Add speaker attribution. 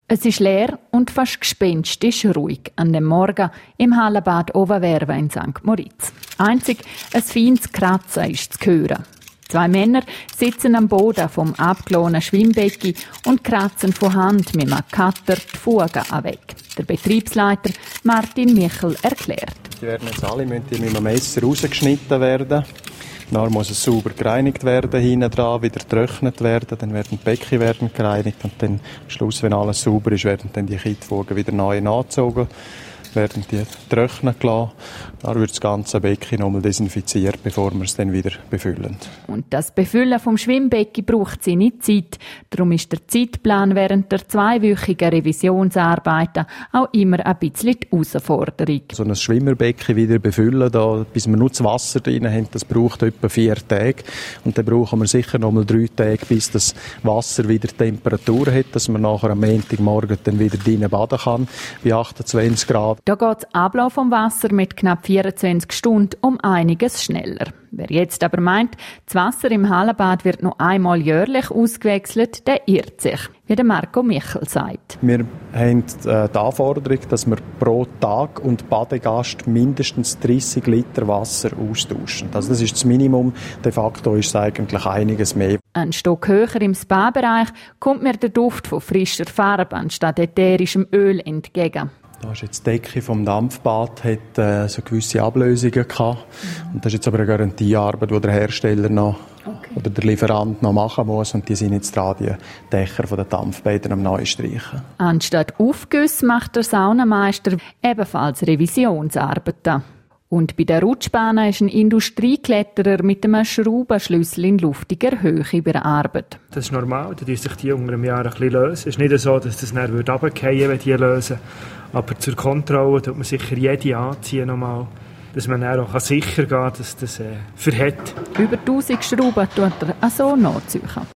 Speaker 1: Es ist leer und fast gespenstisch ruhig an dem Morgen im Hallenbad Oberwerven in St. Moritz. Einzig ein feines Kratzen ist zu hören. 2 Männer sitzen am Boden vom abgeladenen Schwimmbecken und kratzen von Hand mit einem Cutter die Fugen weg. Der Betriebsleiter Martin Michel erklärt.
Speaker 2: Die werden jetzt alle mit einem Messer rausgeschnitten werden. Dann muss es sauber gereinigt werden, hinten dran wieder getrocknet werden, dann werden die Becken gereinigt und dann am Schluss, wenn alles sauber ist, werden dann die Kittfugen wieder neu angezogen, werden die trocknen gelassen. Dann wird das ganze Becken nochmal desinfiziert, bevor wir es dann wieder befüllen.
Speaker 1: Und das Befüllen vom Schwimmbecken braucht seine Zeit. Darum ist der Zeitplan während der 2-wöchigen Revisionsarbeiten auch immer ein bisschen die Herausforderung.
Speaker 2: So ein Schwimmerbecken wieder befüllen, da, bis wir nur das Wasser drin haben, das braucht etwa 4 Tage. Und dann brauchen wir sicher nochmal 3 Tage, bis das Wasser wieder Temperatur hat, dass man nachher am Montagmorgen dann wieder drinnen baden kann, bei 28 Grad.
Speaker 1: Da geht der Ablauf vom Wasser mit knapp 24 Stunden um einiges schneller. Wer jetzt aber meint, das Wasser im Hallenbad wird noch einmal jährlich ausgewechselt, der irrt sich, wie der Marco Michel sagt.
Speaker 2: Wir haben die Anforderung, dass wir pro Tag und Badegast mindestens 30 Liter Wasser austauschen. Also das ist das Minimum. De facto ist es eigentlich einiges mehr.
Speaker 1: Ein Stock höher im Spa-Bereich kommt mir der Duft von frischer Farbe anstatt ätherischem Öl entgegen.
Speaker 2: Da ist jetzt die Decke vom Dampfbad, hat so gewisse Ablösungen gehabt. Und das ist jetzt aber eine Garantiearbeit, die der Hersteller noch oder der Lieferant noch machen muss. Und die sind jetzt dran, die Dächer von den Dampfbädern am neu streichen.
Speaker 1: Anstatt Aufgüsse macht der Saunameister ebenfalls Revisionsarbeiten. Und bei der Rutschbahn ist ein Industriekletterer mit einem Schraubenschlüssel in luftiger Höhe bearbeitet.
Speaker 3: Das ist normal, da lösen sich die unter einem Jahr ein bisschen lösen. Es ist nicht so, dass das dann runterfallen würde, wenn die lösen. Aber zur Kontrolle tut man sicher jede anziehen nochmal, dass man dann auch sicher gehen kann, dass das verhält.
Speaker 1: Über 1000 Schrauben tut er so nachziehen.